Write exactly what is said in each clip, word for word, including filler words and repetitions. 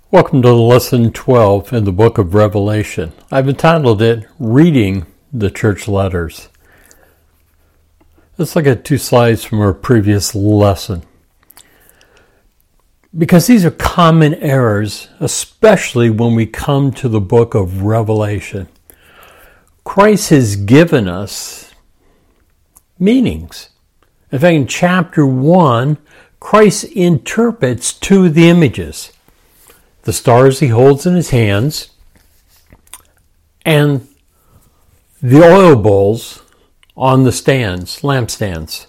Welcome to lesson twelve in the book of Revelation. I've entitled it, Reading the Church Letters. Let's look at two slides from our previous lesson. Because these are common errors, especially when we come to the book of Revelation. Christ has given us meanings. In fact, in chapter one, Christ interprets two of the images. The stars he holds in his hands, and the oil bowls on the stands, lampstands.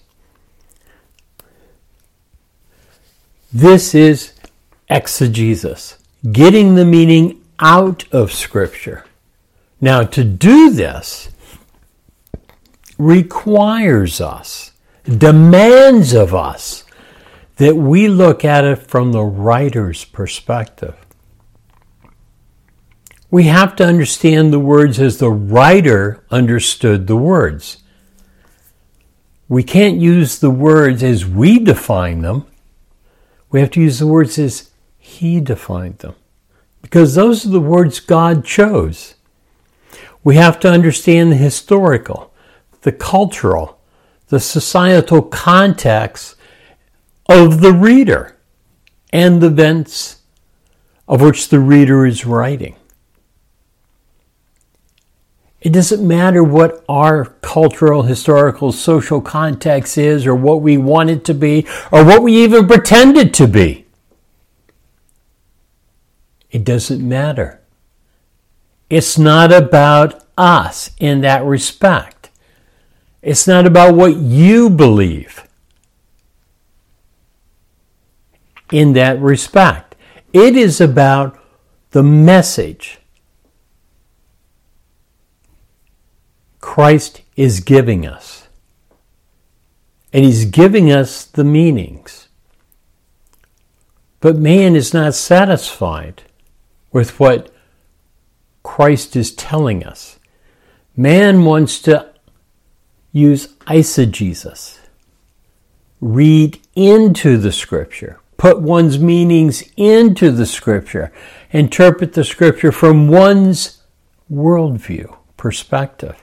This is exegesis, getting the meaning out of Scripture. Now, to do this requires us, demands of us, that we look at it from the writer's perspective. We have to understand the words as the writer understood the words. We can't use the words as we define them. We have to use the words as he defined them, because those are the words God chose. We have to understand the historical, the cultural, the societal context of the reader and the events of which the reader is writing. It doesn't matter what our cultural, historical, social context is, or what we want it to be, or what we even pretend it to be. It doesn't matter. It's not about us in that respect. It's not about what you believe in that respect. It is about the message Christ is giving us. And he's giving us the meanings. But man is not satisfied with what Christ is telling us. Man wants to use eisegesis, read into the Scripture, put one's meanings into the Scripture, interpret the Scripture from one's worldview, perspective.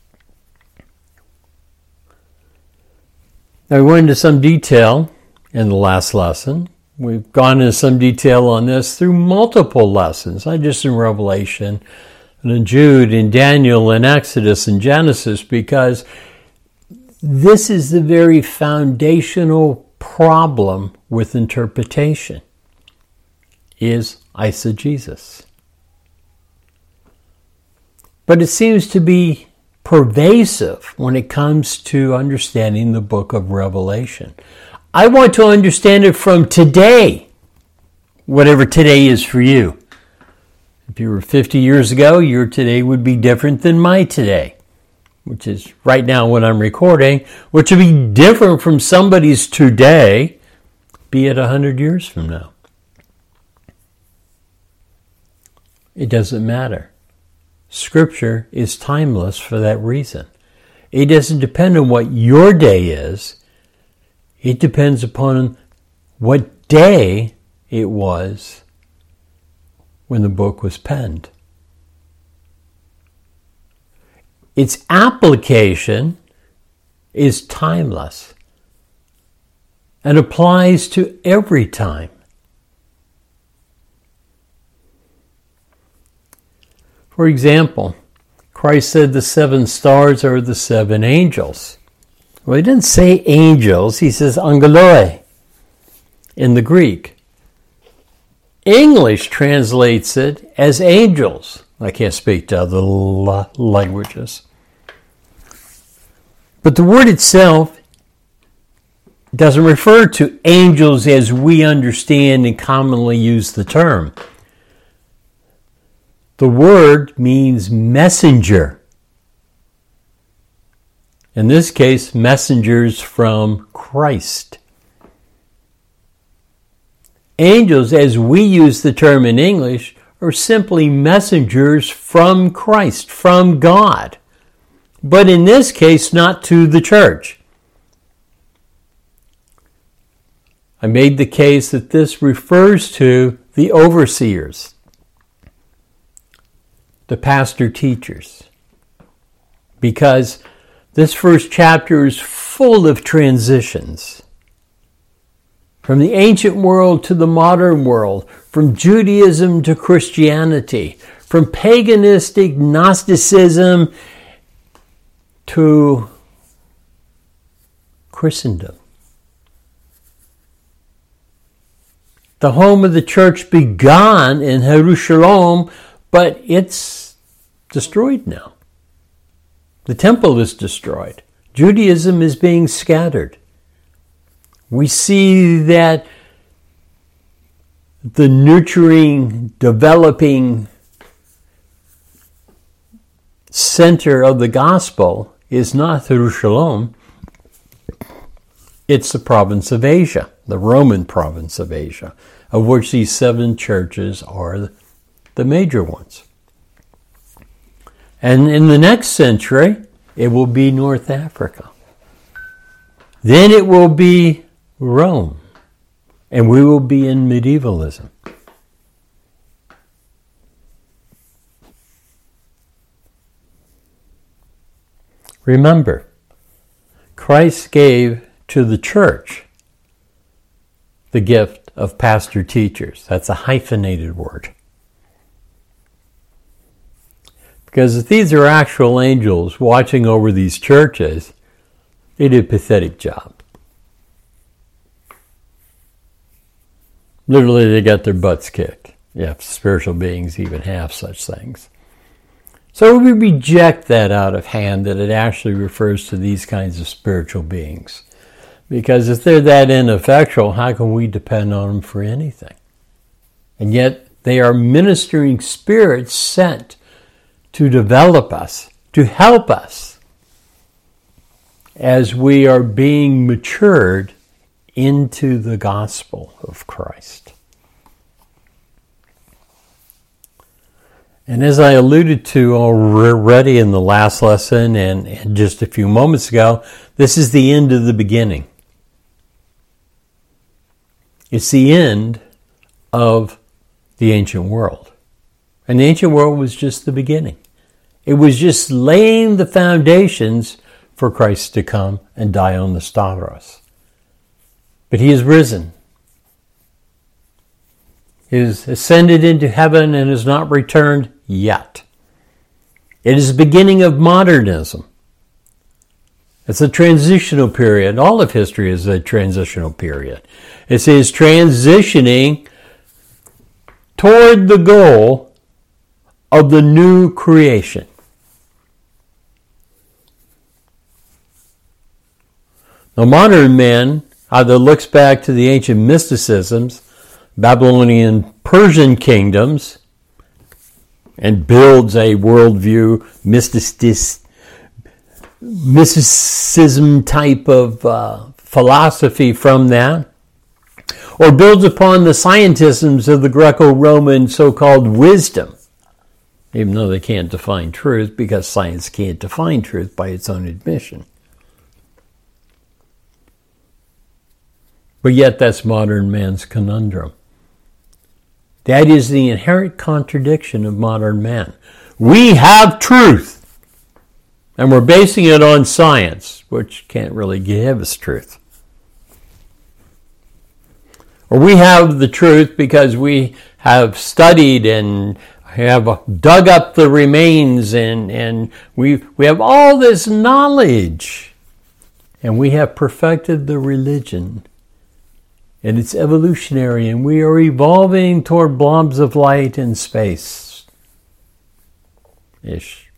Now, we went into some detail in the last lesson. We've gone into some detail on this through multiple lessons, not just in Revelation, and in Jude, in Daniel, in Exodus, and Genesis, because this is the very foundational problem with interpretation, is eisegesis. But it seems to be pervasive when it comes to understanding the book of Revelation. I want to understand it from today, whatever today is for you. If you were fifty years ago, your today would be different than my today, which is right now when I'm recording, which would be different from somebody's today, be it one hundred years from now. It doesn't matter. Scripture is timeless for that reason. It doesn't depend on what your day is. It depends upon what day it was when the book was penned. Its application is timeless and applies to every time. For example, Christ said the seven stars are the seven angels. Well, he didn't say angels, he says angeloi in the Greek. English translates it as angels. I can't speak to other languages. But the word itself doesn't refer to angels as we understand and commonly use the term. The word means messenger. In this case, messengers from Christ. Angels, as we use the term in English, are simply messengers from Christ, from God. But in this case, not to the church. I made the case that this refers to the the overseers, the pastor teachers. Because this first chapter is full of transitions. From the ancient world to the modern world, from Judaism to Christianity, from paganistic Gnosticism to Christendom. The home of the church began in Jerusalem, but it's destroyed now. The temple is destroyed. Judaism is being scattered. We see that the nurturing, developing center of the gospel is not Jerusalem. It's the province of Asia, the Roman province of Asia, of which these seven churches are the major ones. And in the next century, it will be North Africa. Then it will be Rome. And we will be in medievalism. Remember, Christ gave to the church the gift of pastor teachers. That's a hyphenated word. Because if these are actual angels watching over these churches, they did a pathetic job. Literally, they got their butts kicked. Yeah, spiritual beings even have such things. So we reject that out of hand, that it actually refers to these kinds of spiritual beings. Because if they're that ineffectual, how can we depend on them for anything? And yet, they are ministering spirits sent to develop us, to help us, as we are being matured into the gospel of Christ. And as I alluded to already in the last lesson and just a few moments ago, this is the end of the beginning. It's the end of the ancient world. And the ancient world was just the beginning. It was just laying the foundations for Christ to come and die on the Stavros. But he is risen. He is ascended into heaven and has not returned yet. It is the beginning of modernism. It's a transitional period. All of history is a transitional period. It says transitioning toward the goal of the new creation. Now, modern man either looks back to the ancient mysticisms, Babylonian, Persian kingdoms, and builds a worldview, mysticist, mysticism type of uh, philosophy from that, or builds upon the scientisms of the Greco-Roman so-called wisdom, even though they can't define truth, because science can't define truth by its own admission. But yet that's modern man's conundrum. That is the inherent contradiction of modern man. We have truth, and we're basing it on science, which can't really give us truth. Or we have the truth because we have studied and have dug up the remains, and, and we, we have all this knowledge, and we have perfected the religion. And it's evolutionary, and we are evolving toward blobs of light in space. Ish.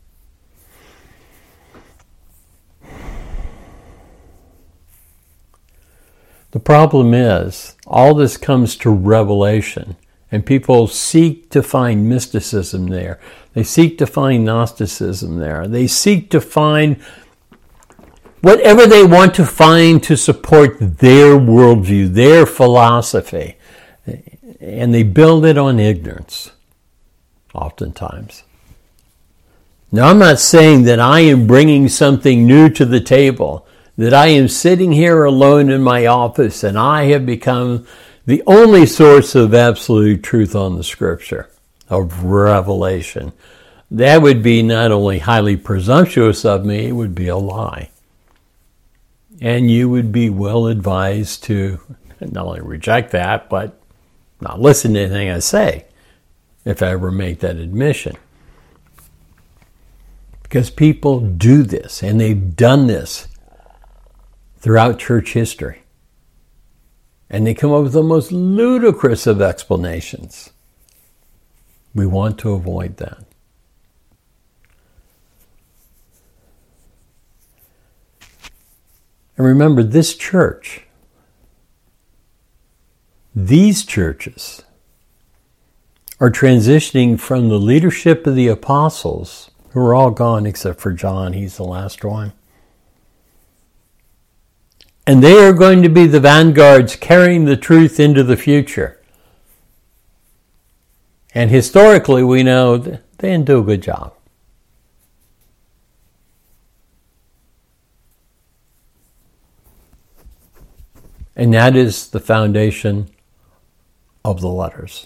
The problem is, all this comes to revelation, and people seek to find mysticism there. They seek to find Gnosticism there. They seek to find whatever they want to find to support their worldview, their philosophy. And they build it on ignorance, oftentimes. Now, I'm not saying that I am bringing something new to the table, that I am sitting here alone in my office and I have become the only source of absolute truth on the Scripture, of revelation. That would be not only highly presumptuous of me, it would be a lie. And you would be well advised to not only reject that, but not listen to anything I say if I ever make that admission. Because people do this, and they've done this throughout church history. And they come up with the most ludicrous of explanations. We want to avoid that. And remember, this church, these churches, are transitioning from the leadership of the apostles, who are all gone except for John, he's the last one. And they are going to be the vanguards carrying the truth into the future. And historically, we know they didn't do a good job. And that is the foundation of the letters.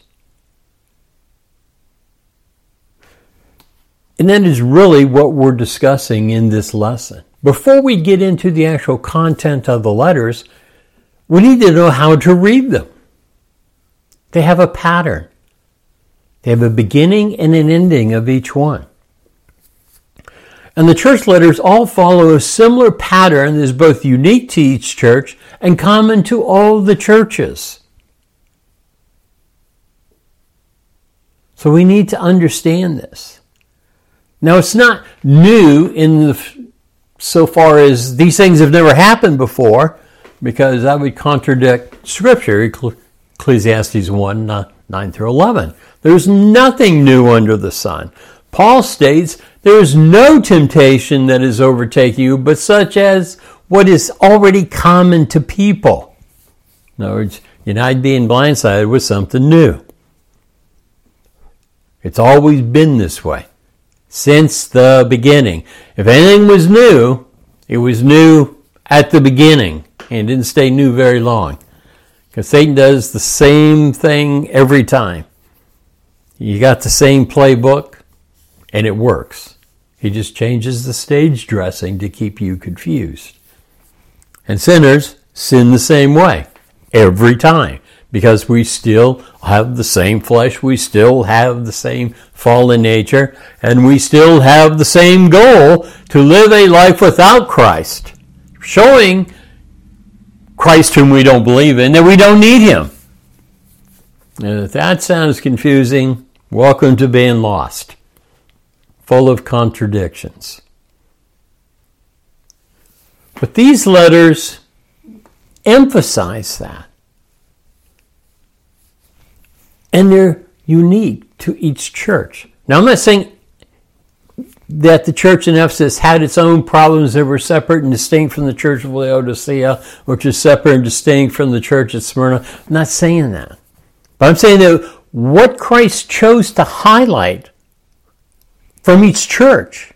And that is really what we're discussing in this lesson. Before we get into the actual content of the letters, we need to know how to read them. They have a pattern. They have a beginning and an ending of each one. And the church letters all follow a similar pattern that is both unique to each church and common to all the churches. So we need to understand this. Now, it's not new in the so far as these things have never happened before, because that would contradict Scripture, Ecclesiastes one, nine through eleven. There's nothing new under the sun. Paul states, there is no temptation that is overtaking you, but such as what is already common to people. In other words, you're not being blindsided with something new. It's always been this way, since the beginning. If anything was new, it was new at the beginning, and it didn't stay new very long. Because Satan does the same thing every time. You got the same playbook, and it works. He just changes the stage dressing to keep you confused. And sinners sin the same way, every time. Because we still have the same flesh, we still have the same fallen nature, and we still have the same goal to live a life without Christ, showing Christ whom we don't believe in, that we don't need him. And if that sounds confusing, welcome to being lost, full of contradictions. But these letters emphasize that. And they're unique to each church. Now, I'm not saying that the church in Ephesus had its own problems that were separate and distinct from the church of Laodicea, which is separate and distinct from the church at Smyrna. I'm not saying that. But I'm saying that what Christ chose to highlight from each church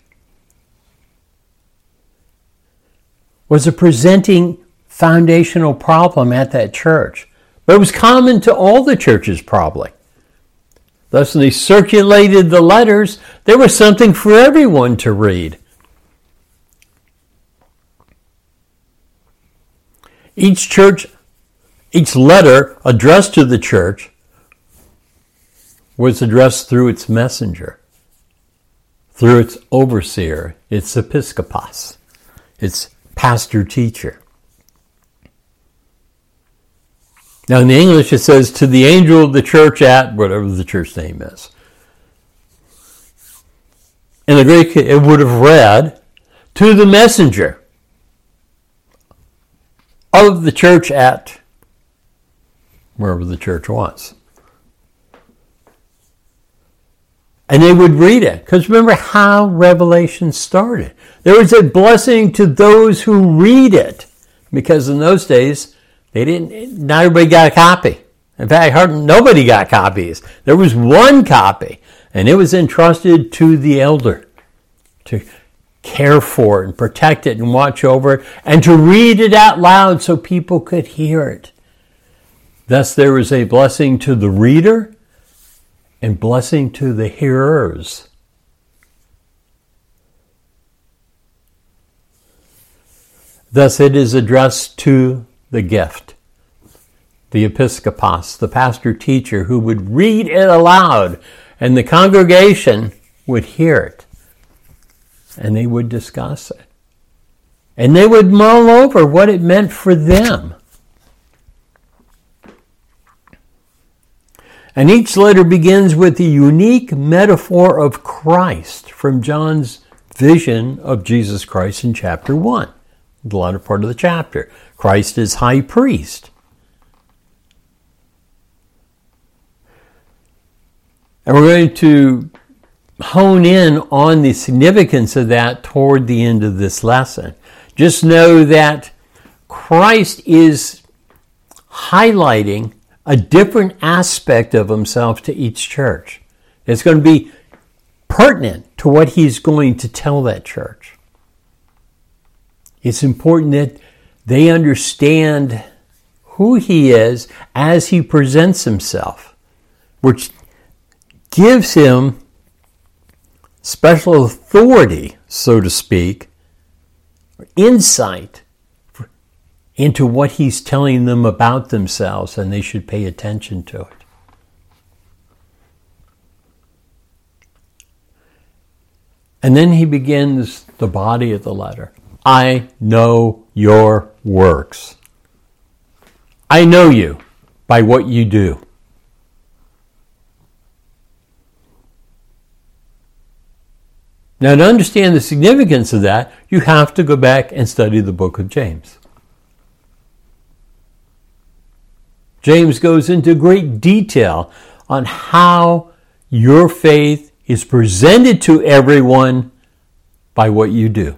was a presenting foundational problem at that church. But it was common to all the churches, probably. Thus, when they circulated the letters, there was something for everyone to read. Each church, each letter addressed to the church was addressed through its messenger, through its overseer, its episkopos, its pastor-teacher. Now, in the English, it says, to the angel of the church at, whatever the church name is. In the Greek, it would have read, to the messenger of the church at, wherever the church was. And they would read it. Because remember how Revelation started. There was a blessing to those who read it. Because in those days, They didn't, not everybody got a copy. In fact, I heard nobody got copies. There was one copy, and it was entrusted to the elder to care for it and protect it and watch over it and to read it out loud so people could hear it. Thus there is a blessing to the reader and blessing to the hearers. Thus it is addressed to the gift, the episkopos, the pastor-teacher, who would read it aloud, and the congregation would hear it, and they would discuss it. And they would mull over what it meant for them. And each letter begins with the unique metaphor of Christ from John's vision of Jesus Christ in chapter one, the latter part of the chapter. Christ is high priest. And we're going to hone in on the significance of that toward the end of this lesson. Just know that Christ is highlighting a different aspect of himself to each church. It's going to be pertinent to what he's going to tell that church. It's important that they understand who he is as he presents himself, which gives him special authority, so to speak, or insight into what he's telling them about themselves, and they should pay attention to it. And then he begins the body of the letter. I know your works. I know you by what you do. Now, to understand the significance of that, you have to go back and study the book of James. James goes into great detail on how your faith is presented to everyone by what you do.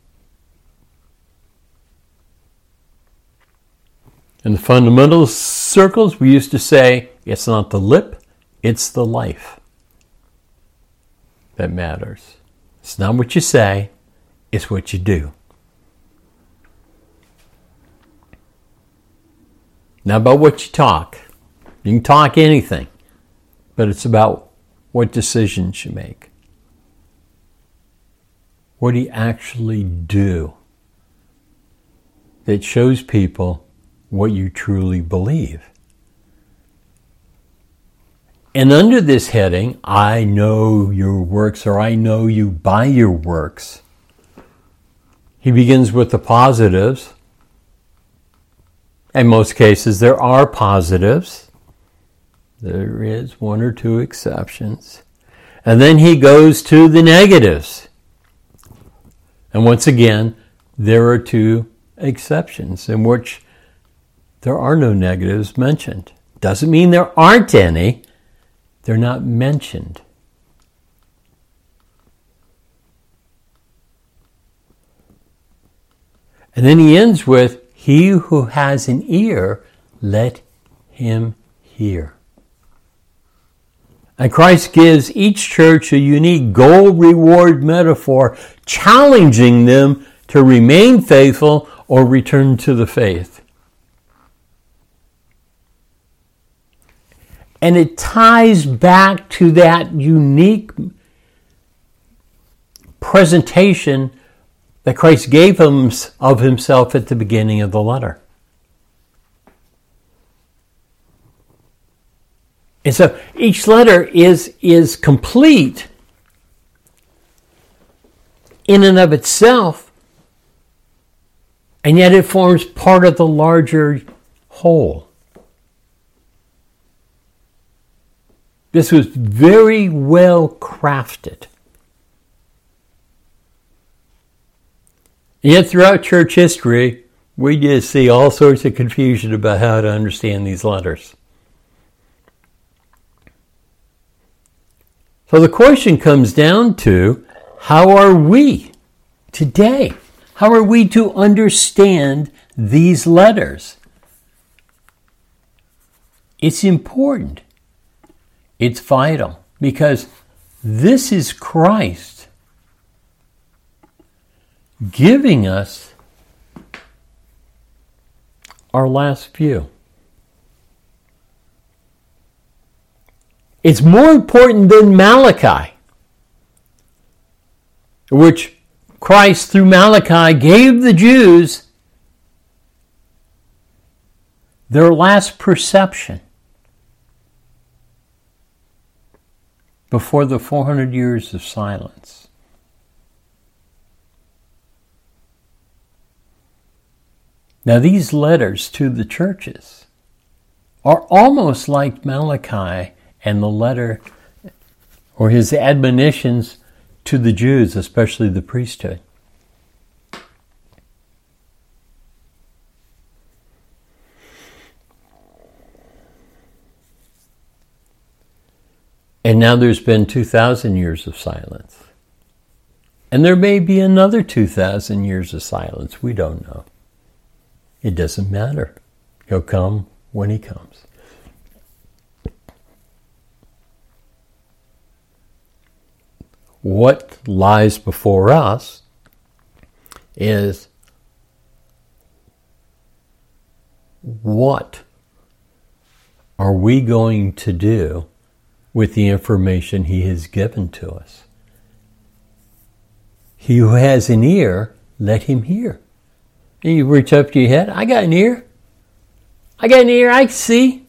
In the fundamental circles, we used to say, it's not the lip, it's the life that matters. It's not what you say, it's what you do. Not about what you talk. You can talk anything, but it's about what decisions you make. What do you actually do that shows people what you truly believe? And under this heading, I know your works, or I know you by your works, he begins with the positives. In most cases, there are positives. There is one or two exceptions. And then he goes to the negatives. And once again, there are two exceptions in which there are no negatives mentioned. Doesn't mean there aren't any. They're not mentioned. And then he ends with, he who has an ear, let him hear. And Christ gives each church a unique goal-reward metaphor, challenging them to remain faithful or return to the faith. And it ties back to that unique presentation that Christ gave him of himself at the beginning of the letter. And so each letter is, is complete in and of itself, and yet it forms part of the larger whole. This was very well crafted. And yet throughout church history, we just see all sorts of confusion about how to understand these letters. So the question comes down to, how are we today? How are we to understand these letters? It's important. It's vital, because this is Christ giving us our last view. It's more important than Malachi, which Christ through Malachi gave the Jews their last perception before the four hundred years of silence. Now, these letters to the churches are almost like Malachi and the letter or his admonitions to the Jews, especially the priesthood. And now there's been two thousand years of silence. And there may be another two thousand years of silence. We don't know. It doesn't matter. He'll come when he comes. What lies before us is what are we going to do with the information he has given to us? He who has an ear, let him hear. And you reach up to your head, I got an ear. I got an ear, I see.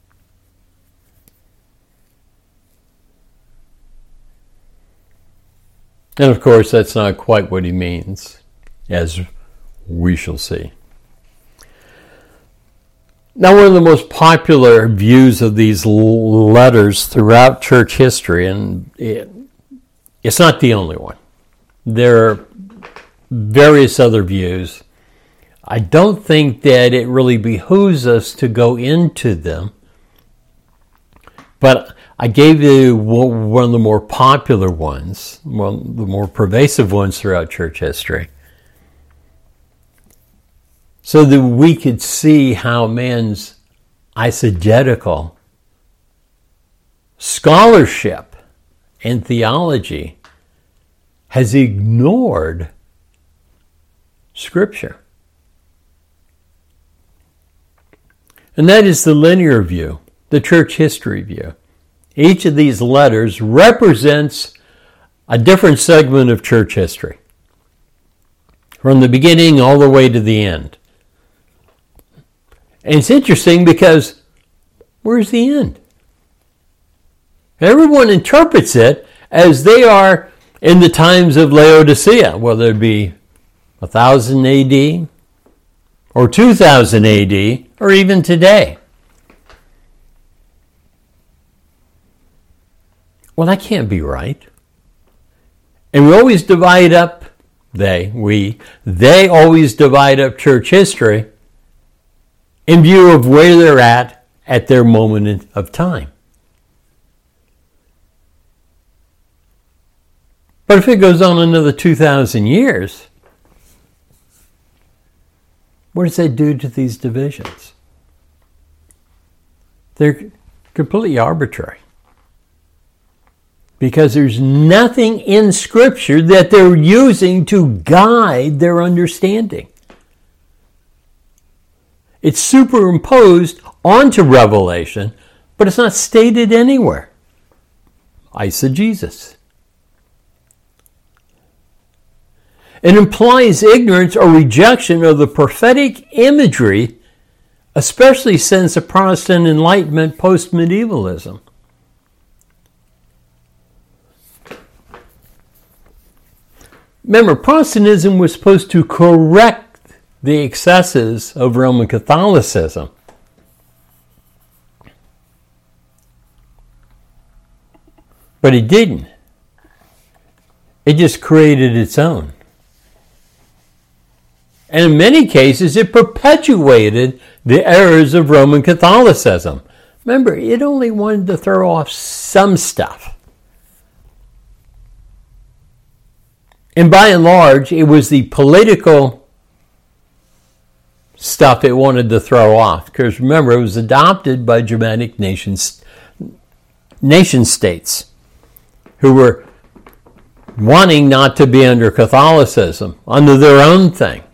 And of course, that's not quite what he means, as we shall see. Now, one of the most popular views of these letters throughout church history, and it, it's not the only one. There are various other views. I don't think that it really behooves us to go into them, but I gave you one of the more popular ones, one of the more pervasive ones throughout church history, so that we could see how man's eisegetical scholarship and theology has ignored Scripture. And that is the linear view, the church history view. Each of these letters represents a different segment of church history, from the beginning all the way to the end. And it's interesting because where's the end? Everyone interprets it as they are in the times of Laodicea, whether it be one thousand A D or two thousand A D or even today. Well, that can't be right. And we always divide up, they, we, they always divide up church history in view of where they're at at their moment of time. But if it goes on another two thousand years, what does that do to these divisions? They're completely arbitrary. Because there's nothing in Scripture that they're using to guide their understanding. It's superimposed onto Revelation, but it's not stated anywhere. Eisegesis. It implies ignorance or rejection of the prophetic imagery, especially since the Protestant Enlightenment post-medievalism. Remember, Protestantism was supposed to correct the excesses of Roman Catholicism. But it didn't. It just created its own. And in many cases, it perpetuated the errors of Roman Catholicism. Remember, it only wanted to throw off some stuff. And by and large, it was the political stuff it wanted to throw off. Because remember, it was adopted by Germanic nations, nation states who were wanting not to be under Catholicism, under their own thing.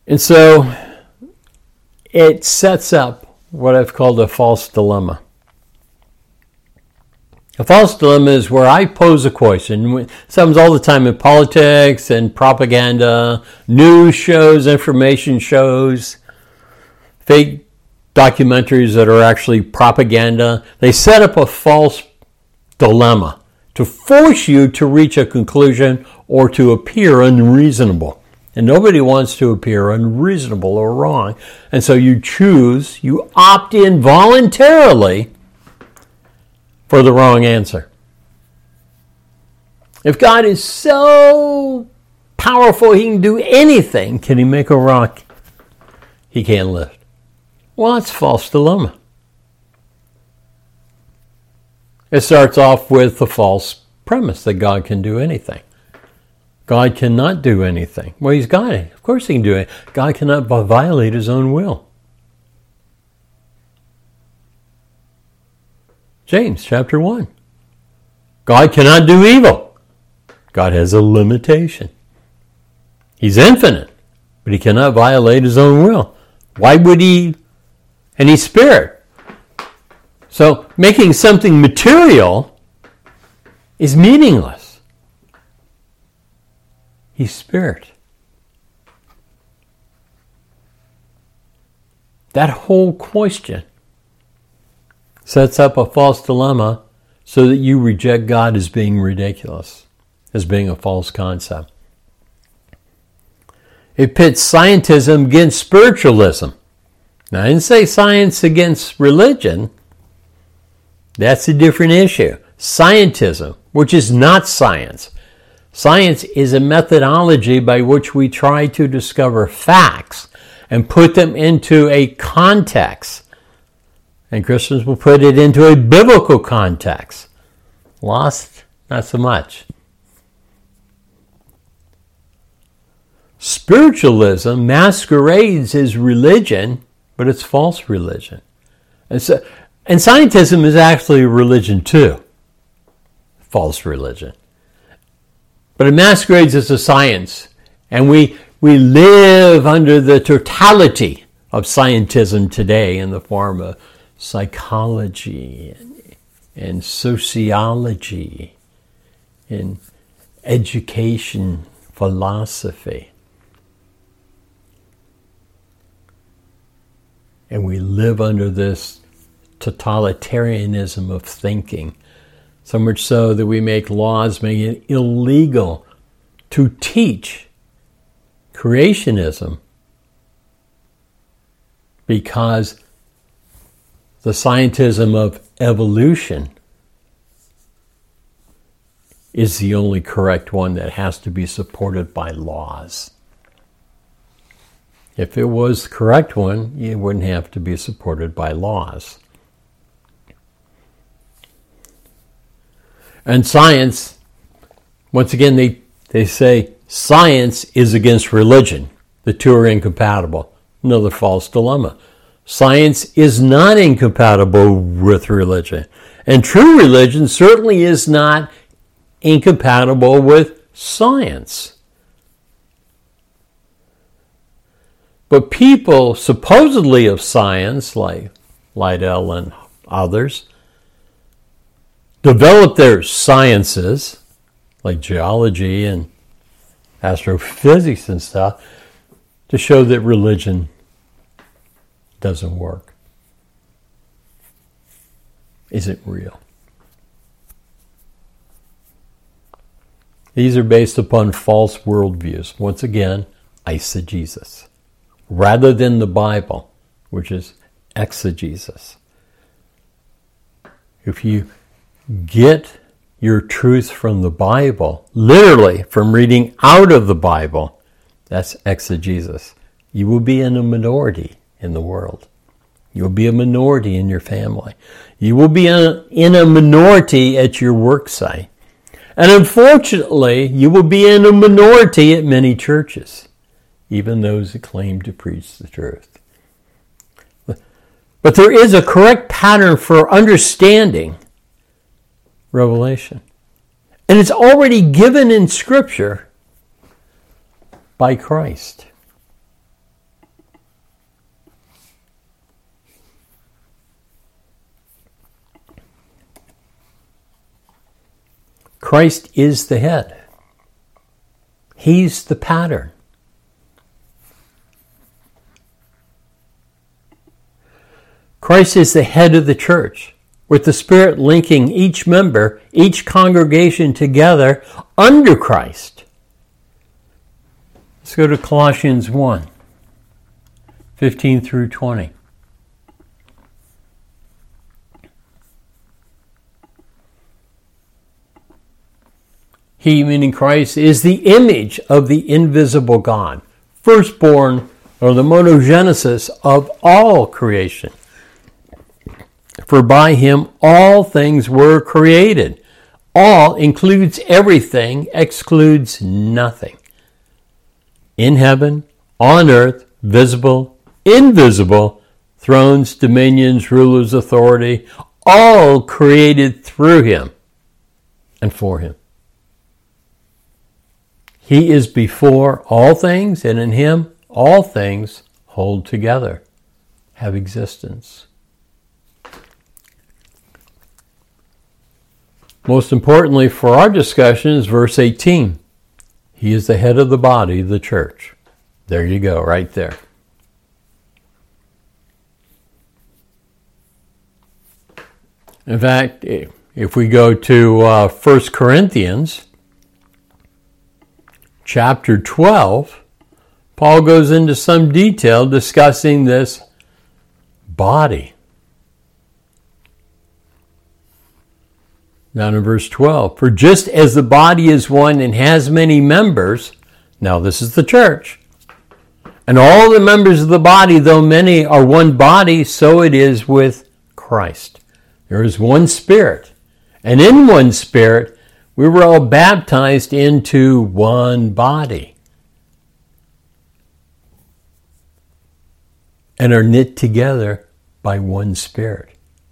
And so it sets up what I've called a false dilemma. A false dilemma is where I pose a question. It happens all the time in politics and propaganda, news shows, information shows, fake documentaries that are actually propaganda. They set up a false dilemma to force you to reach a conclusion or to appear unreasonable. And nobody wants to appear unreasonable or wrong. And so you choose, you opt in voluntarily for the wrong answer. If God is so powerful he can do anything, can he make a rock he can't lift? Well, it's a false dilemma. It starts off with the false premise that God can do anything. God cannot do anything. Well, he's God. Of course he can do it. God cannot violate his own will. James chapter one. God cannot do evil. God has a limitation. He's infinite, but he cannot violate his own will. Why would he? And he's spirit. So making something material is meaningless. He's spirit. That whole question sets up a false dilemma so that you reject God as being ridiculous, as being a false concept. It pits scientism against spiritualism. Now, I didn't say science against religion. That's a different issue. Scientism, which is not science. Science is a methodology by which we try to discover facts and put them into a context. And Christians will put it into a biblical context. Lost? Not so much. Spiritualism masquerades as religion, but it's false religion. And, so, and scientism is actually a religion too. False religion. But it masquerades as a science. And we, we live under the totality of scientism today in the form of psychology and, and sociology and education, philosophy. And we live under this totalitarianism of thinking, so much so that we make laws making it illegal to teach creationism because the scientism of evolution is the only correct one that has to be supported by laws. If it was the correct one, it wouldn't have to be supported by laws. And science, once again, they, they say science is against religion. The two are incompatible. Another false dilemma. Science is not incompatible with religion. And true religion certainly is not incompatible with science. But people supposedly of science, like Liddell and others, develop their sciences, like geology and astrophysics and stuff, to show that religion doesn't work, isn't real. These are based upon false worldviews. Once again, eisegesis, rather than the Bible, which is exegesis. If you get your truth from the Bible, literally from reading out of the Bible, that's exegesis. You will be in a minority in the world. You will be a minority in your family. You will be in a, in a minority at your work site. And unfortunately, you will be in a minority at many churches, even those that claim to preach the truth. But there is a correct pattern for understanding Revelation. And it's already given in Scripture by Christ. Christ is the head. He's the pattern. Christ is the head of the church, with the Spirit linking each member, each congregation together under Christ. Let's go to Colossians one, fifteen through twenty. He, meaning Christ, is the image of the invisible God, firstborn, or the monogenesis of all creation. For by him all things were created. All includes everything, excludes nothing. In heaven, on earth, visible, invisible, thrones, dominions, rulers, authority, all created through him and for him. He is before all things, and in him all things hold together, have existence. Most importantly for our discussion is verse eighteen. He is the head of the body, the church. There you go, right there. In fact, if we go to uh, First Corinthians chapter twelve, Paul goes into some detail discussing this body. Down in verse twelve, for just as the body is one and has many members, now this is the church, and all the members of the body, though many, are one body, so it is with Christ. There is one Spirit, and in one Spirit we were all baptized into one body and are knit together by one Spirit.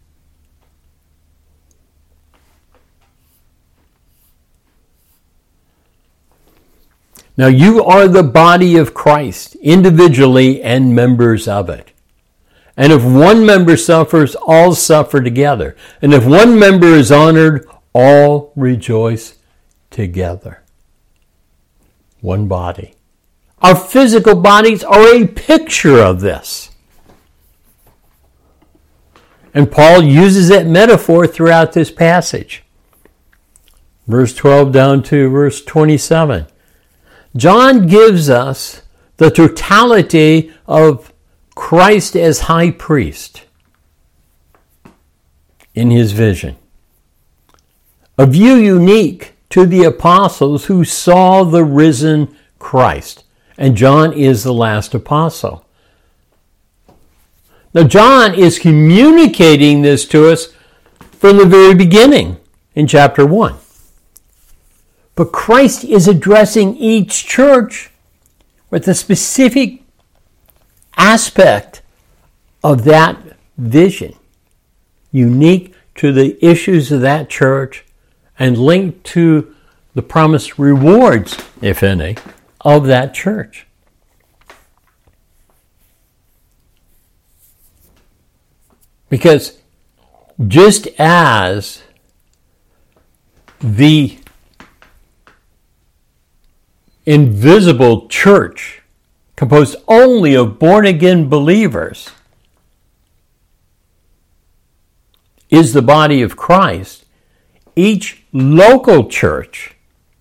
Now you are the body of Christ, individually and members of it. And if one member suffers, all suffer together. And if one member is honored, all rejoice together. One body. Our physical bodies are a picture of this. And Paul uses that metaphor throughout this passage. Verse twelve down to verse twenty-seven. John gives us the totality of Christ as high priest in his vision. A view unique to the apostles who saw the risen Christ. And John is the last apostle. Now John is communicating this to us from the very beginning in chapter one. But Christ is addressing each church with a specific aspect of that vision, unique to the issues of that church and linked to the promised rewards, if any, of that church. Because just as the invisible church, composed only of born-again believers, is the body of Christ, each local church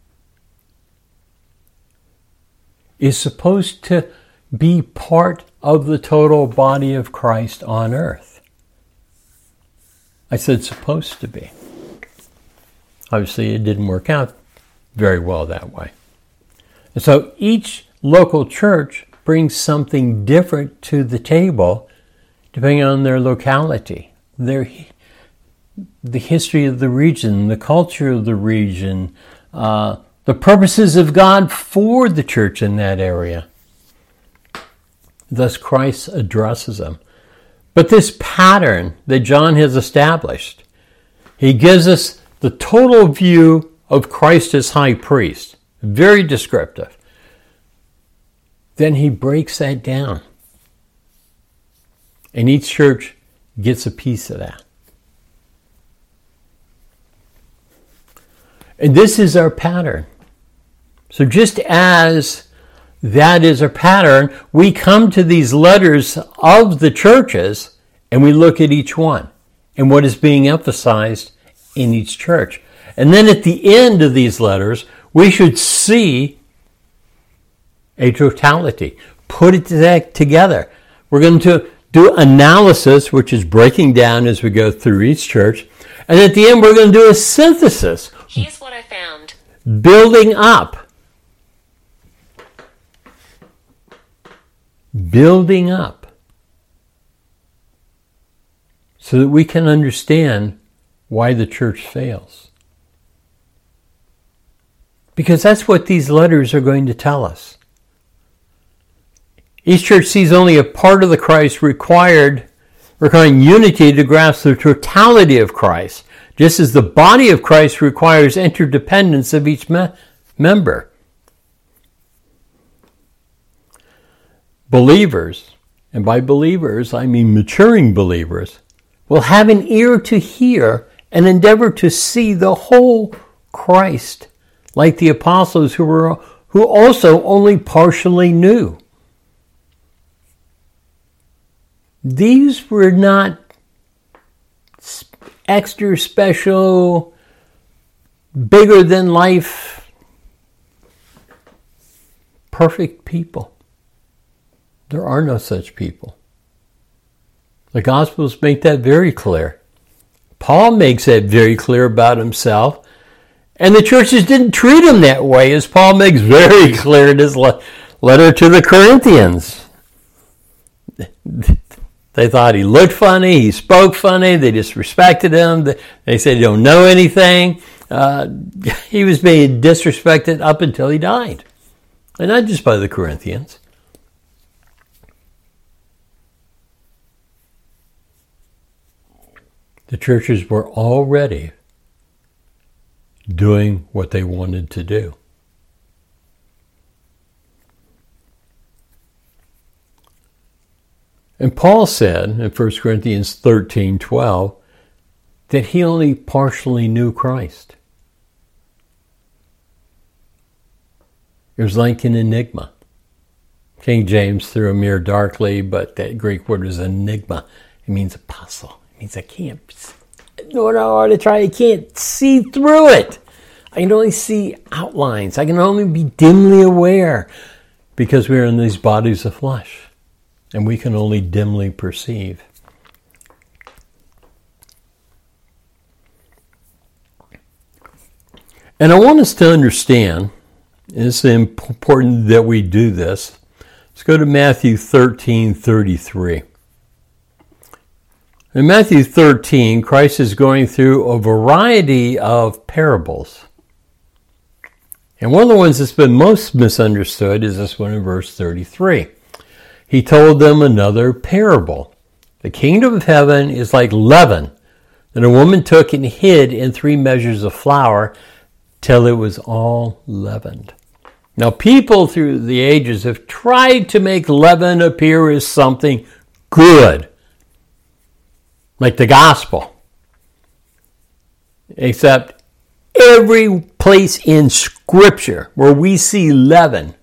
is supposed to be part of the total body of Christ on earth. I said supposed to be. Obviously, it didn't work out very well that way. And so each local church brings something different to the table depending on their locality, their the history of the region, the culture of the region, uh, the purposes of God for the church in that area. Thus Christ addresses them. But this pattern that John has established, he gives us the total view of Christ as high priest. Very descriptive. Then he breaks that down. And each church gets a piece of that. And this is our pattern. So just as that is our pattern, we come to these letters of the churches and we look at each one and what is being emphasized in each church. And then at the end of these letters, we should see a totality. Put it together. We're going to do analysis, which is breaking down as we go through each church. And at the end, we're going to do a synthesis. Here's what I found. Building up. Building up. So that we can understand why the church fails. Because that's what these letters are going to tell us. Each church sees only a part of the Christ required, requiring unity to grasp the totality of Christ, just as the body of Christ requires interdependence of each me- member. Believers, and by believers I mean maturing believers, will have an ear to hear and endeavor to see the whole Christ, like the apostles who were who also only partially knew. These were not extra special, bigger than life, perfect people. There are no such people. The Gospels make that very clear. Paul makes that very clear about himself. And the churches didn't treat him that way, as Paul makes very clear in his le- letter to the Corinthians. They thought he looked funny, he spoke funny, they disrespected him, they said he don't know anything. Uh, he was being disrespected up until he died. And not just by the Corinthians. The churches were already doing what they wanted to do. And Paul said in First Corinthians thirteen twelve that he only partially knew Christ. It was like an enigma. King James threw a mirror darkly, but that Greek word is enigma. It means apostle. It means I can't, no matter how hard I try, I can't see through it. I can only see outlines. I can only be dimly aware because we're in these bodies of flesh. And we can only dimly perceive. And I want us to understand, and it's important that we do this. Let's go to Matthew thirteen thirty-three. In Matthew thirteen, Christ is going through a variety of parables. And one of the ones that's been most misunderstood is this one in verse thirty-three. He told them another parable. The kingdom of heaven is like leaven that a woman took and hid in three measures of flour till it was all leavened. Now, people through the ages have tried to make leaven appear as something good, like the gospel. Except every place in Scripture where we see leaven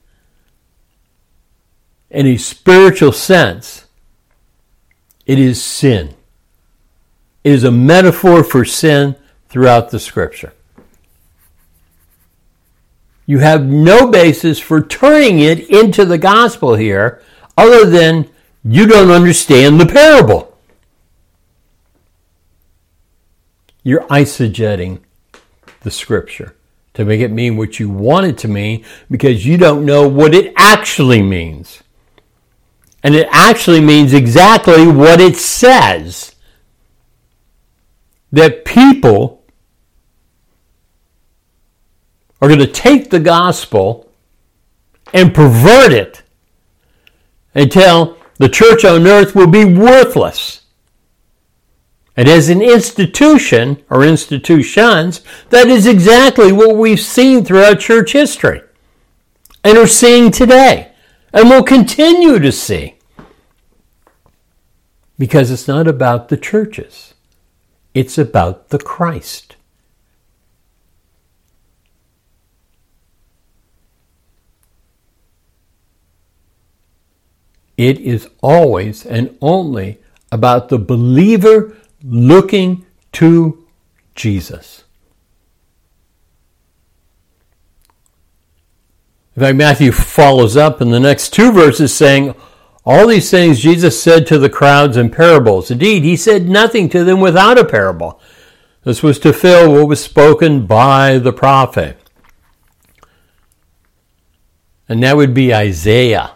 in a spiritual sense, it is sin. It is a metaphor for sin throughout the Scripture. You have no basis for turning it into the gospel here other than you don't understand the parable. You're eisegeting the Scripture to make it mean what you want it to mean because you don't know what it actually means. And it actually means exactly what it says. That people are going to take the gospel and pervert it until the church on earth will be worthless. And as an institution, or institutions, that is exactly what we've seen throughout church history. And are seeing today. And will continue to see. Because it's not about the churches. It's about the Christ. It is always and only about the believer looking to Jesus. In fact, Matthew follows up in the next two verses saying, all these things Jesus said to the crowds in parables. Indeed, he said nothing to them without a parable. This was to fill what was spoken by the prophet. And that would be Isaiah.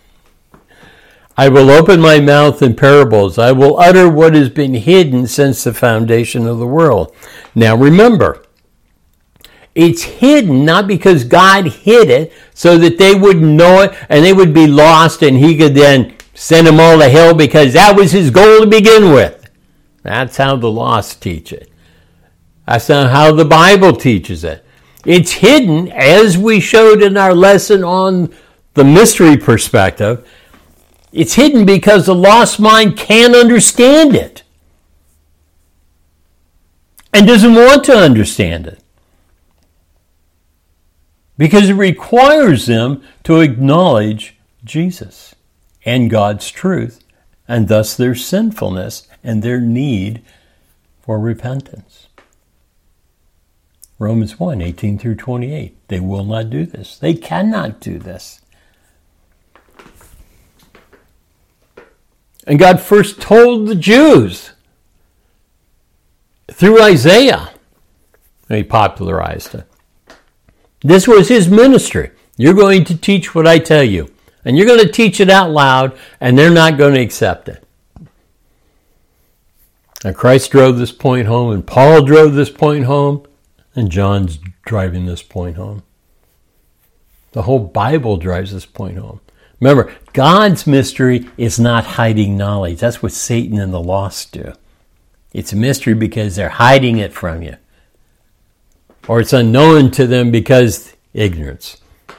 I will open my mouth in parables. I will utter what has been hidden since the foundation of the world. Now remember, it's hidden not because God hid it so that they wouldn't know it and they would be lost and he could then send them all to hell because that was his goal to begin with. That's how the lost teach it. That's not how the Bible teaches it. It's hidden, as we showed in our lesson on the mystery perspective. It's hidden because the lost mind can't understand it and doesn't want to understand it because it requires them to acknowledge Jesus and God's truth and thus their sinfulness and their need for repentance. Romans one, eighteen through twenty-eight. They will not do this. They cannot do this. And God first told the Jews through Isaiah. He popularized it. This was his ministry. You're going to teach what I tell you. And you're going to teach it out loud, and they're not going to accept it. And Christ drove this point home, and Paul drove this point home, and John's driving this point home. The whole Bible drives this point home. Remember, God's mystery is not hiding knowledge. That's what Satan and the lost do. It's a mystery because they're hiding it from you. Or it's unknown to them because ignorance.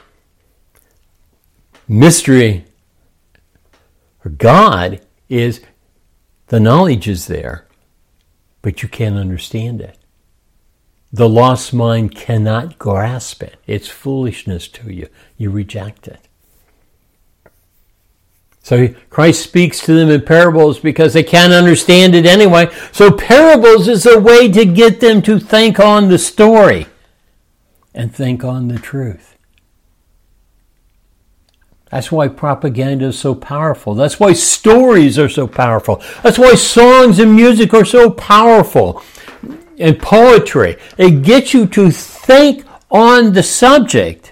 Mystery for God is the knowledge is there, but you can't understand it. The lost mind cannot grasp it. It's foolishness to you. You reject it. So Christ speaks to them in parables because they can't understand it anyway. So parables is a way to get them to think on the story and think on the truth. That's why propaganda is so powerful. That's why stories are so powerful. That's why songs and music are so powerful. And poetry. It gets you to think on the subject.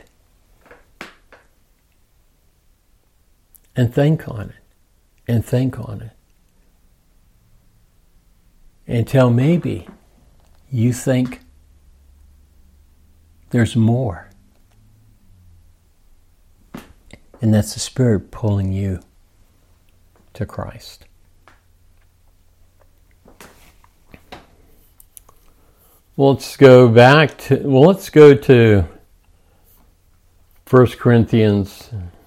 And think on it. And think on it. Until maybe you think there's more. And that's the Spirit pulling you to Christ. Well, let's go back to, well, let's go to First Corinthians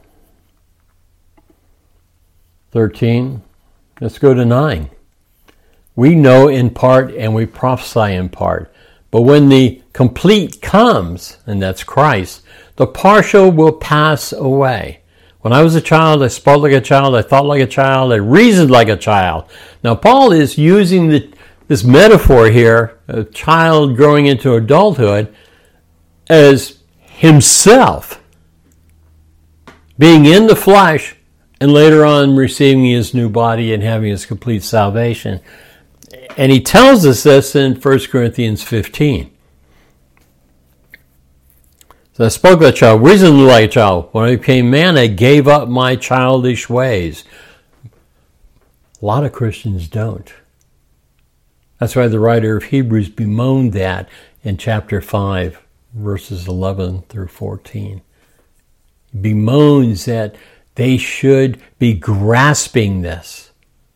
thirteen. Let's go to nine. We know in part and we prophesy in part. But when the complete comes, and that's Christ, the partial will pass away. When I was a child, I spoke like a child, I thought like a child, I reasoned like a child. Now, Paul is using the, this metaphor here, a child growing into adulthood, as himself being in the flesh and later on receiving his new body and having his complete salvation. And he tells us this in First Corinthians fifteen. So I spoke like a child, reasoned like a child. When I became man, I gave up my childish ways. A lot of Christians don't. That's why the writer of Hebrews bemoaned that in chapter five, verses eleven through fourteen. He bemoans that they should be grasping this.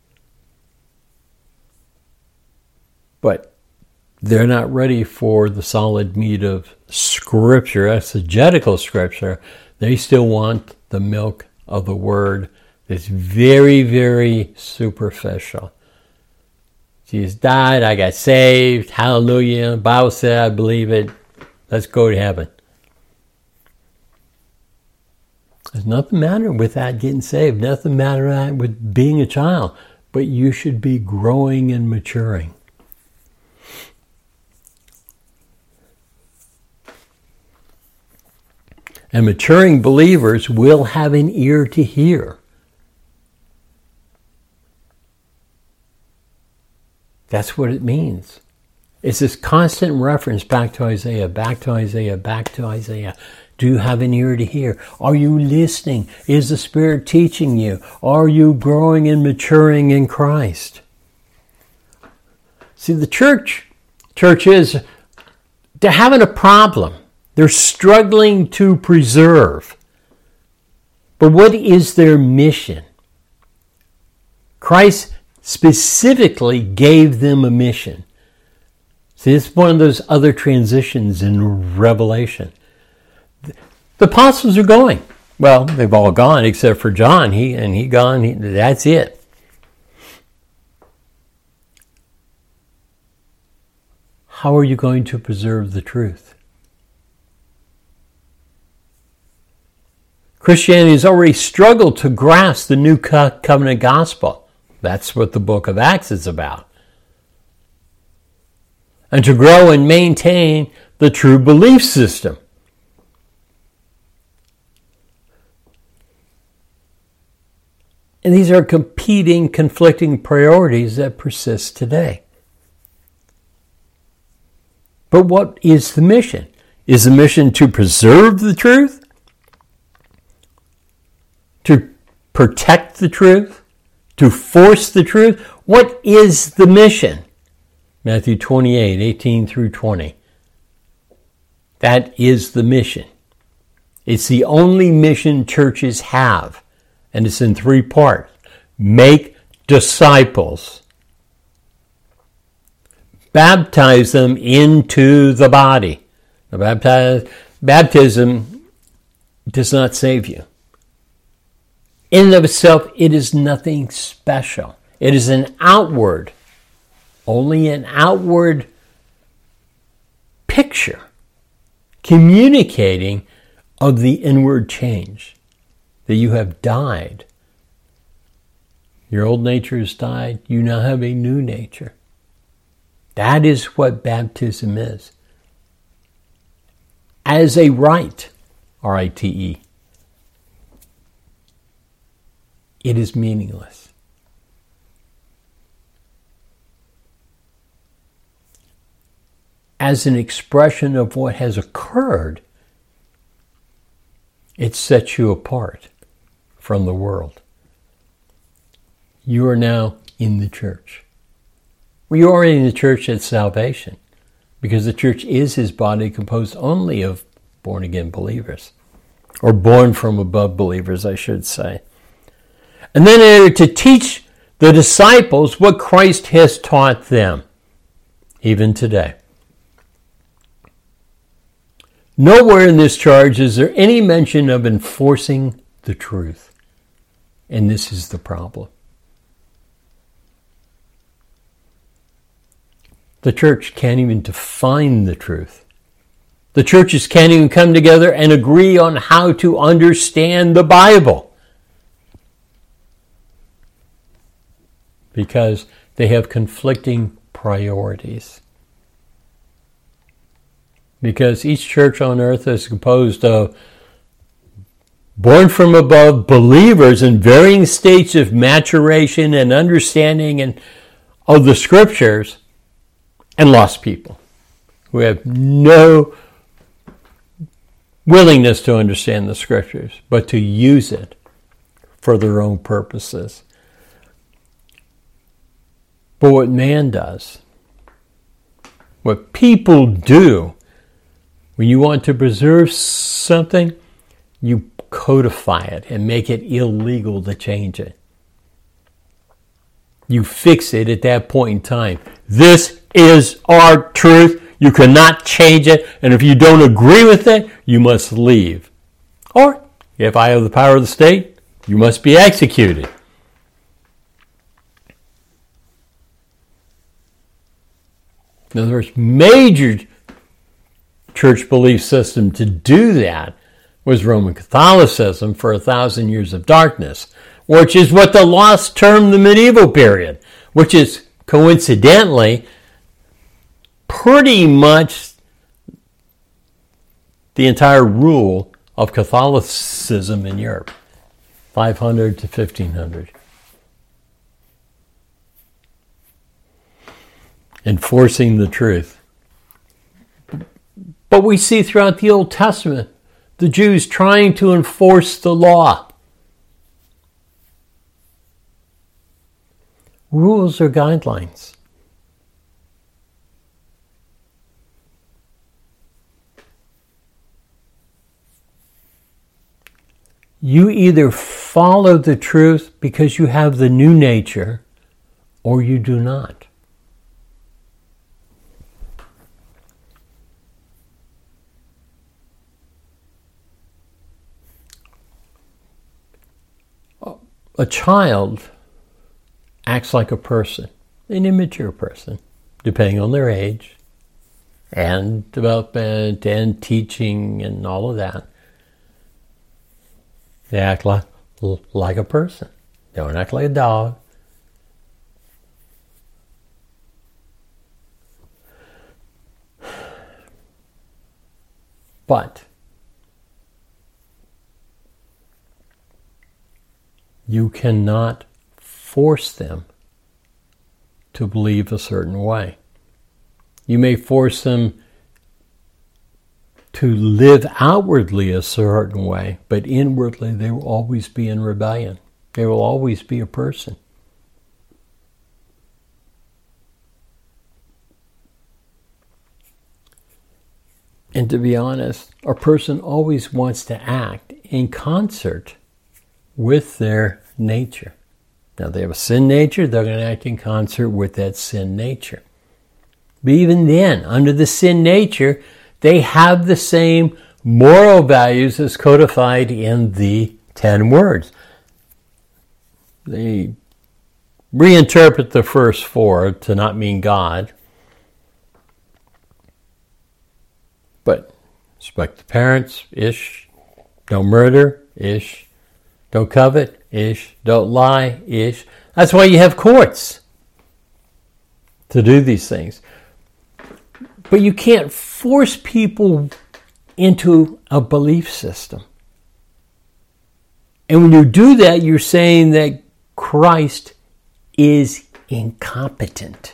But they're not ready for the solid meat of Scripture, exegetical Scripture. They still want the milk of the Word that's very, very superficial. Jesus died, I got saved, hallelujah, the Bible said I believe it, let's go to heaven. There's nothing matter with that getting saved. Nothing matter with being a child. But you should be growing and maturing. And maturing believers will have an ear to hear. That's what it means. It's this constant reference back to Isaiah, back to Isaiah, back to Isaiah. Do you have an ear to hear? Are you listening? Is the Spirit teaching you? Are you growing and maturing in Christ? See, the church, church is, they're having a problem. They're struggling to preserve. But what is their mission? Christ specifically gave them a mission. See, it's one of those other transitions in Revelation. The apostles are going. Well, they've all gone except for John. He and he gone. He, that's it. How are you going to preserve the truth? Christianity has already struggled to grasp the new covenant gospel. That's what the book of Acts is about. And to grow and maintain the true belief system. And these are competing, conflicting priorities that persist today. But what is the mission? Is the mission to preserve the truth? To protect the truth? To force the truth? What is the mission? Matthew twenty-eight, eighteen through twenty. That is the mission. It's the only mission churches have. And it's in three parts. Make disciples. Baptize them into the body. Now, baptize, baptism does not save you. In and of itself, it is nothing special. It is an outward, only an outward picture communicating of the inward change. That you have died. Your old nature has died. You now have a new nature. That is what baptism is. As a rite, R I T E, it is meaningless. As an expression of what has occurred, it sets you apart from the world. You are now in the church. Well, you are in the church at salvation, because the church is his body composed only of born-again believers, or born from above believers, I should say. And then they're to teach the disciples what Christ has taught them, even today. Nowhere in this charge is there any mention of enforcing the truth. And this is the problem. The church can't even define the truth. The churches can't even come together and agree on how to understand the Bible. Because they have conflicting priorities. Because each church on earth is composed of born from above believers in varying states of maturation and understanding and of the scriptures, and lost people who have no willingness to understand the scriptures, but to use it for their own purposes. But what man does, what people do, when you want to preserve something, you codify it and make it illegal to change it. You fix it at that point in time. This is our truth. You cannot change it. And if you don't agree with it, you must leave. Or, if I have the power of the state, you must be executed. In other words, major church belief system to do that was Roman Catholicism for a thousand years of darkness, which is what the lost term the medieval period, which is coincidentally pretty much the entire rule of Catholicism in Europe, five hundred to fifteen hundred. Enforcing the truth. But we see throughout the Old Testament the Jews trying to enforce the law. Rules or guidelines. You either follow the truth because you have the new nature, or you do not. A child acts like a person, an immature person, depending on their age and development and teaching and all of that. They act like, like a person. They don't act like a dog. But you cannot force them to believe a certain way. You may force them to live outwardly a certain way, but inwardly they will always be in rebellion. They will always be a person. And to be honest, a person always wants to act in concert with their nature. Now, they have a sin nature, they're going to act in concert with that sin nature. But even then, under the sin nature, they have the same moral values as codified in the ten words. They reinterpret the first four to not mean God. But respect the parents, ish. Don't murder, ish. Don't covet, ish. Don't lie, ish. That's why you have courts to do these things. But you can't force people into a belief system. And when you do that, you're saying that Christ is incompetent.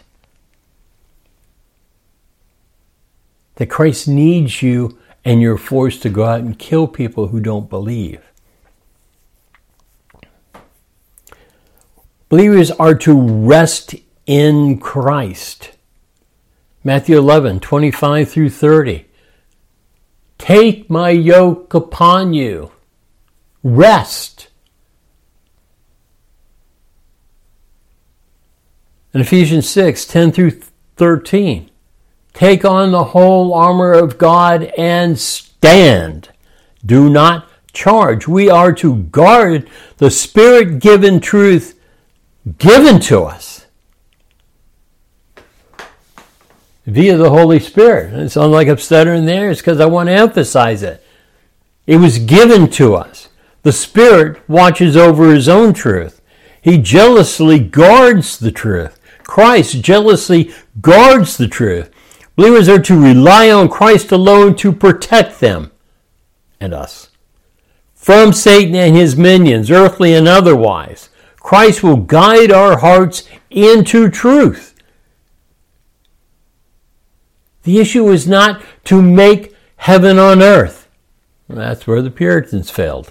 That Christ needs you and you're forced to go out and kill people who don't believe. Believers are to rest in Christ. Matthew eleven, twenty-five through thirty. Take my yoke upon you. Rest. In Ephesians six, ten through thirteen. Take on the whole armor of God and stand. Do not charge. We are to guard the Spirit-given truth given to us via the Holy Spirit. And it sounds like I'm stuttering there. It's because I want to emphasize it. It was given to us. The Spirit watches over His own truth. He jealously guards the truth. Christ jealously guards the truth. Believers are to rely on Christ alone to protect them and us from Satan and his minions, earthly and otherwise. Christ will guide our hearts into truth. The issue is not to make heaven on earth. That's where the Puritans failed.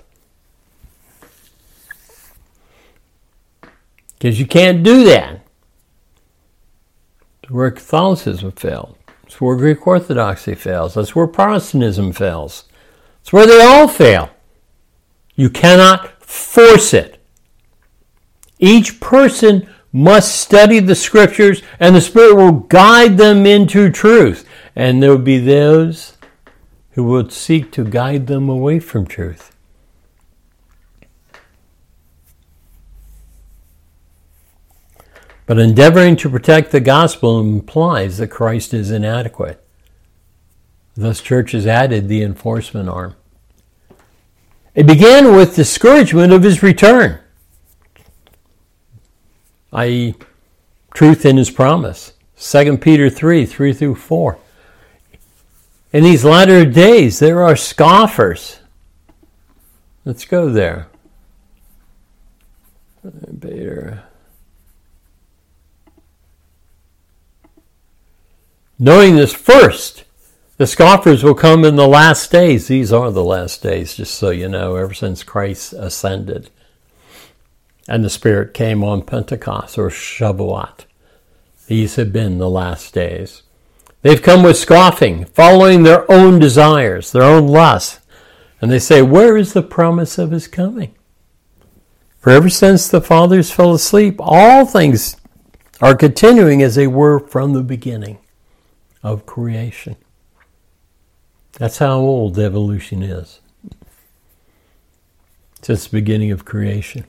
Because you can't do that. That's where Catholicism failed. That's where Greek Orthodoxy fails. That's where Protestantism fails. That's where they all fail. You cannot force it. Each person must study the Scriptures, and the Spirit will guide them into truth. And there will be those who will seek to guide them away from truth. But endeavoring to protect the gospel implies that Christ is inadequate. Thus, church has added the enforcement arm. It began with discouragement of his return, that is, truth in his promise. Second Peter three, three through four. In these latter days, there are scoffers. Let's go there. Peter. Knowing this first, the scoffers will come in the last days. These are the last days, just so you know, ever since Christ ascended. And the Spirit came on Pentecost or Shavuot. These have been the last days. They've come with scoffing, following their own desires, their own lusts. And they say, where is the promise of his coming? For ever since the fathers fell asleep, all things are continuing as they were from the beginning of creation. That's how old evolution is. Since the beginning of creation.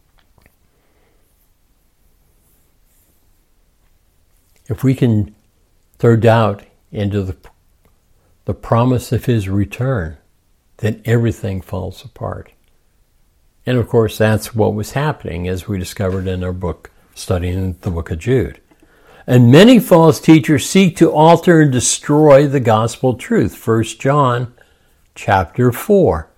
If we can throw doubt into the, the promise of his return, then everything falls apart. And of course, that's what was happening, as we discovered in our book, studying the book of Jude. And many false teachers seek to alter and destroy the gospel truth. First John chapter four.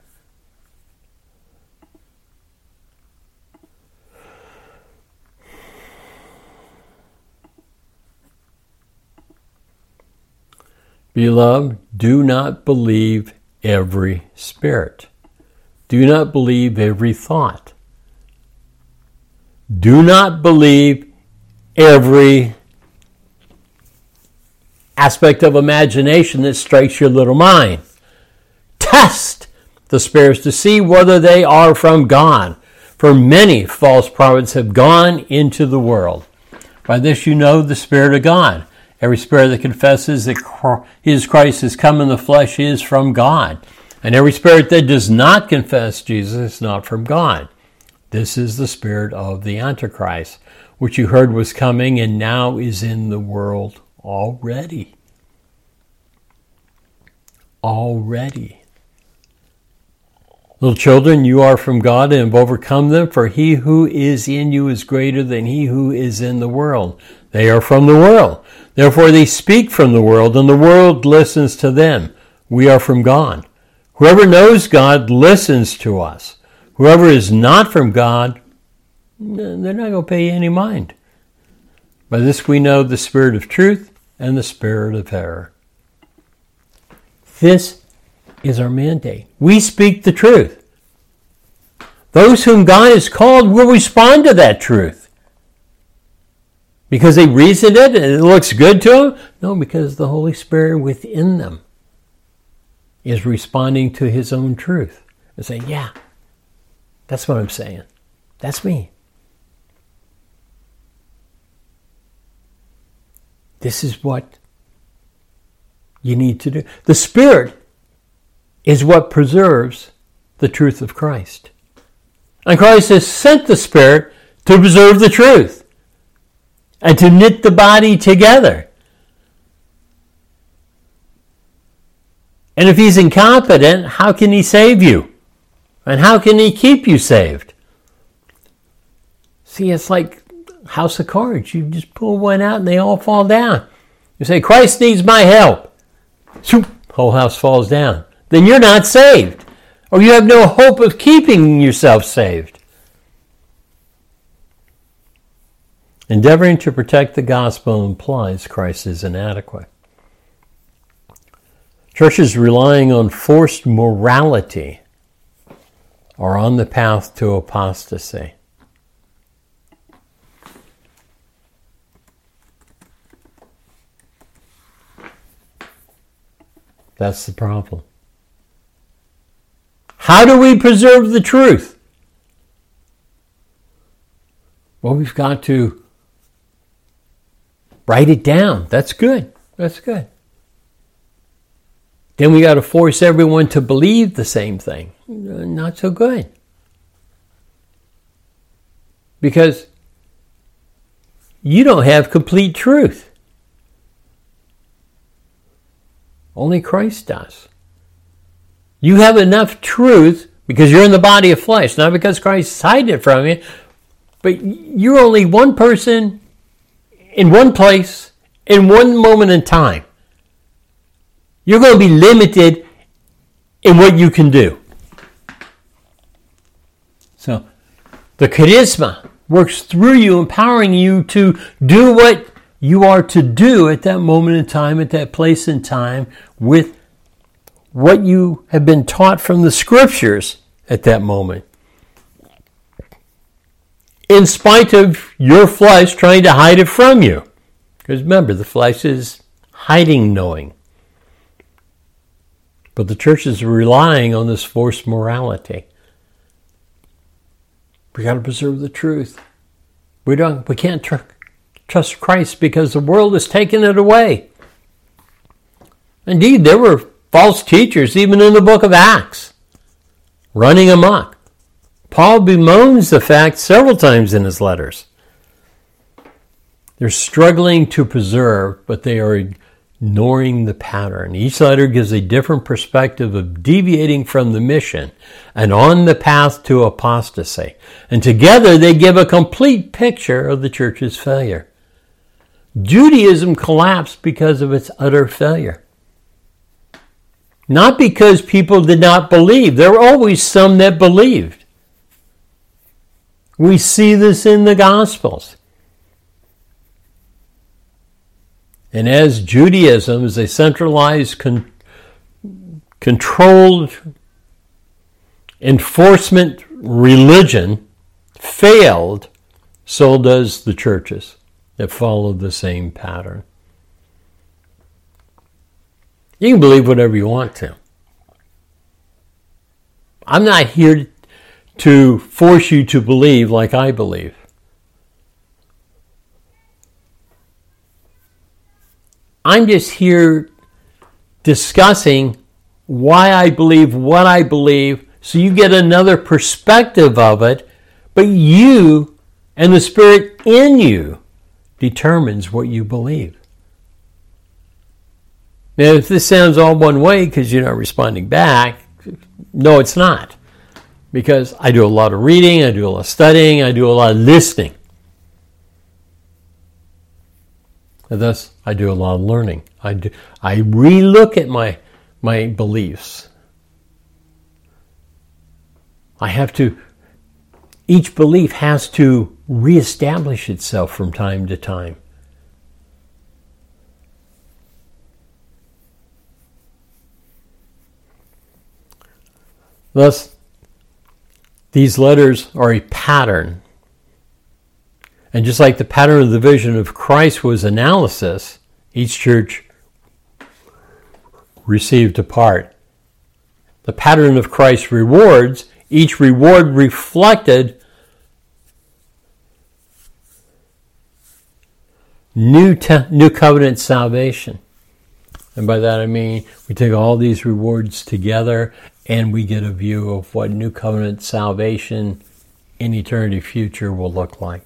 Beloved, do not believe every spirit. Do not believe every thought. Do not believe every aspect of imagination that strikes your little mind. Test the spirits to see whether they are from God. For many false prophets have gone into the world. By this you know the Spirit of God. Every spirit that confesses that Jesus Christ has come in the flesh is from God. And every spirit that does not confess Jesus is not from God. This is the spirit of the Antichrist, which you heard was coming and now is in the world already. Already. Little children, you are from God and have overcome them, for he who is in you is greater than he who is in the world. They are from the world. Therefore they speak from the world, and the world listens to them. We are from God. Whoever knows God listens to us. Whoever is not from God, they're not going to pay any mind. By this we know the spirit of truth and the spirit of error. This is our mandate. We speak the truth. Those whom God has called will respond to that truth. Because they reasoned it and it looks good to them? No, because the Holy Spirit within them is responding to his own truth. And saying, yeah, that's what I'm saying. That's me. This is what you need to do. The Spirit is what preserves the truth of Christ. And Christ has sent the Spirit to preserve the truth and to knit the body together. And if he's incompetent, how can he save you? And how can he keep you saved? See, it's like a house of cards. You just pull one out and they all fall down. You say, Christ needs my help. Shoop, whole house falls down. Then you're not saved. Or you have no hope of keeping yourself saved. Endeavoring to protect the gospel implies Christ is inadequate. Churches relying on forced morality are on the path to apostasy. That's the problem. How do we preserve the truth? Well, we've got to write it down. That's good. That's good. Then we got to force everyone to believe the same thing. Not so good. Because you don't have complete truth. Only Christ does. You have enough truth because you're in the body of flesh, not because Christ is hiding it from you, but you're only one person in one place in one moment in time. You're going to be limited in what you can do. So the charisma works through you, empowering you to do what you are to do at that moment in time, at that place in time, with what you have been taught from the scriptures at that moment. In spite of your flesh trying to hide it from you. Because remember, the flesh is hiding knowing. But the church is relying on this forced morality. We got to preserve the truth. We don't. We can't tr- trust Christ because the world has taken it away. Indeed, there were false teachers even in the book of Acts, running amok. Paul bemoans the fact several times in his letters. They're struggling to preserve, but they are ignoring the pattern. Each letter gives a different perspective of deviating from the mission and on the path to apostasy. And together they give a complete picture of the church's failure. Judaism collapsed because of its utter failure. Not because people did not believe. There were always some that believed. We see this in the Gospels. And as Judaism is a centralized, con- controlled enforcement religion, failed, so does the churches that follow the same pattern. You can believe whatever you want to. I'm not here to force you to believe like I believe. I'm just here discussing why I believe what I believe so you get another perspective of it, but you and the Spirit in you determines what you believe. Now, if this sounds all one way because you're not responding back, no, it's not. Because I do a lot of reading, I do a lot of studying, I do a lot of listening. And thus, I do a lot of learning. I do, I re-look at my, my beliefs. I have to, each belief has to reestablish itself from time to time. Thus, these letters are a pattern. And just like the pattern of the vision of Christ was analysis, each church received a part. The pattern of Christ's rewards, each reward reflected new, te- new covenant salvation. And by that I mean we take all these rewards together and we get a view of what new covenant salvation in eternity future will look like.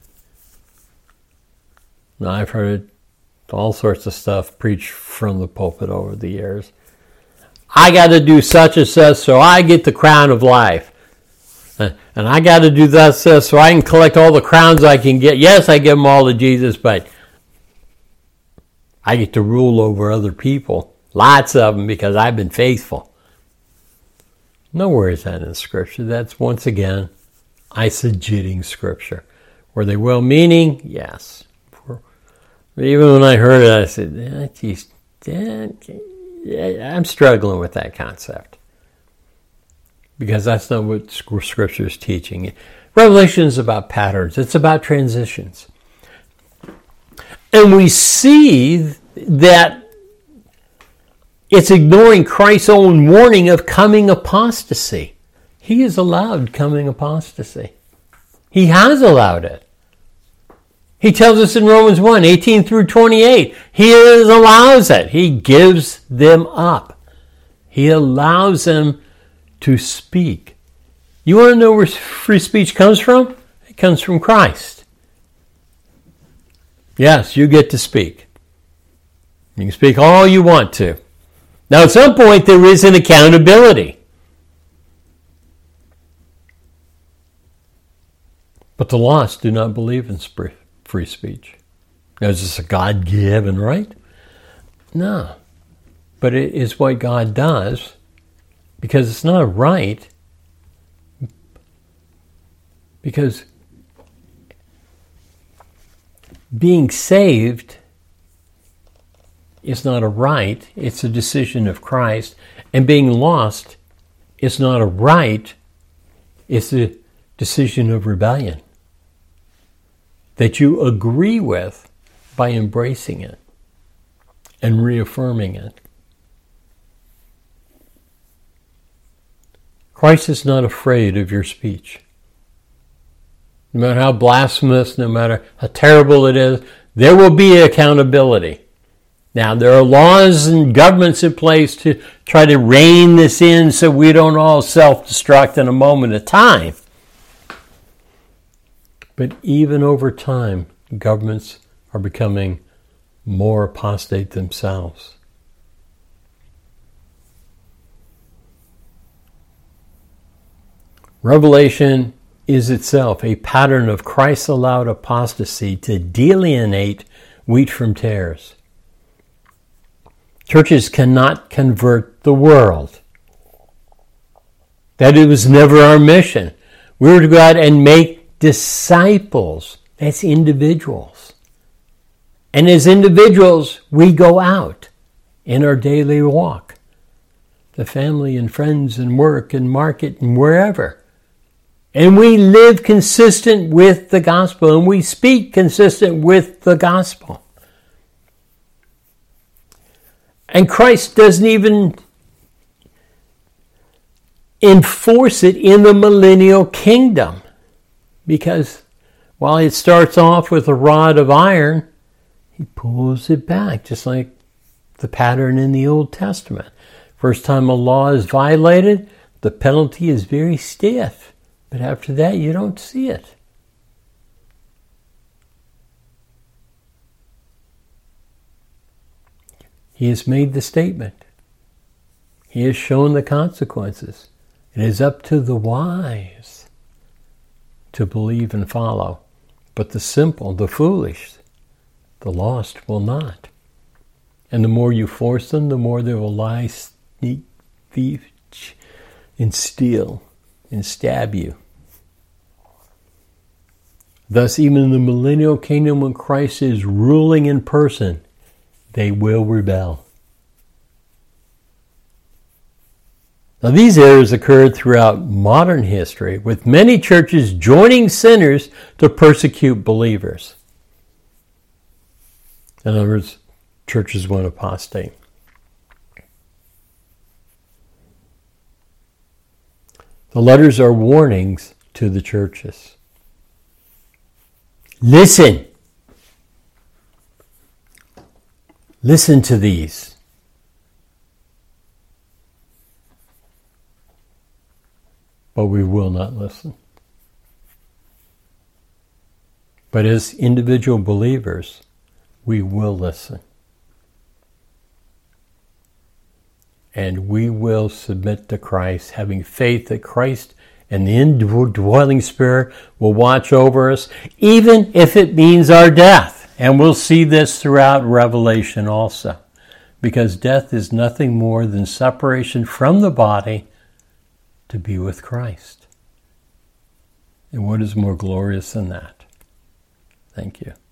Now, I've heard all sorts of stuff preached from the pulpit over the years. I got to do such and such so I get the crown of life. And I got to do that so I can collect all the crowns I can get. Yes, I give them all to Jesus, but I get to rule over other people. Lots of them because I've been faithful. Nowhere is that in Scripture. That's, once again, eisegeting Scripture. Were they well-meaning? Yes. Even when I heard it, I said, eh, geez, eh, I'm struggling with that concept. Because that's not what Scripture is teaching. Revelation is about patterns. It's about transitions. And we see that it's ignoring Christ's own warning of coming apostasy. He has allowed coming apostasy. He has allowed it. He tells us in Romans one, eighteen through twenty-eight, he is, allows it. He gives them up. He allows them to speak. You want to know where free speech comes from? It comes from Christ. Yes, you get to speak. You can speak all you want to. Now, at some point, there is an accountability. But the lost do not believe in free speech. Now, is this a God-given right? No. But it is what God does, because it's not a right, because being saved is not a right, it's a decision of Christ. And being lost is not a right, it's a decision of rebellion that you agree with by embracing it and reaffirming it. Christ is not afraid of your speech. No matter how blasphemous, no matter how terrible it is, there will be accountability. Now, there are laws and governments in place to try to rein this in so we don't all self-destruct in a moment of time. But even over time, governments are becoming more apostate themselves. Revelation is itself a pattern of Christ-allowed apostasy to delineate wheat from tares. Churches cannot convert the world. That it was never our mission. We were to go out and make disciples. That's individuals. And as individuals, we go out in our daily walk. The family and friends and work and market and wherever. And we live consistent with the gospel, and we speak consistent with the gospel. And Christ doesn't even enforce it in the millennial kingdom, because while it starts off with a rod of iron, he pulls it back, just like the pattern in the Old Testament. First time a law is violated, the penalty is very stiff. But after that, you don't see it. He has made the statement. He has shown the consequences. It is up to the wise to believe and follow. But the simple, the foolish, the lost will not. And the more you force them, the more they will lie, sneak, thief, and steal, and stab you. Thus, even in the millennial kingdom, when Christ is ruling in person, they will rebel. Now, these errors occurred throughout modern history, with many churches joining sinners to persecute believers. In other words, churches went apostate. The letters are warnings to the churches. Listen. Listen to these. But we will not listen. But as individual believers, we will listen. And we will submit to Christ, having faith that Christ and the indwelling Spirit will watch over us, even if it means our death. And we'll see this throughout Revelation also. Because death is nothing more than separation from the body to be with Christ. And what is more glorious than that? Thank you.